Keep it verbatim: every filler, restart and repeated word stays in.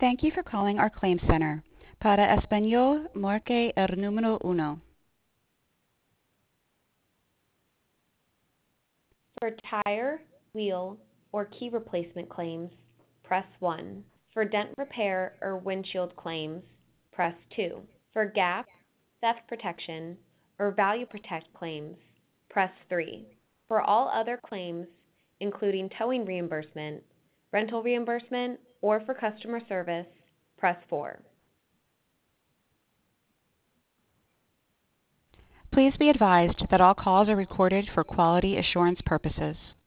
Thank you for calling our claim center. Para español, marque el número uno. For tire, wheel, or key replacement claims, press one. For dent repair or windshield claims, press two. For gap, theft protection, or value protect claims, press three. For all other claims, including towing reimbursement, rental reimbursement, or for customer service, press four. Please be advised that all calls are recorded for quality assurance purposes.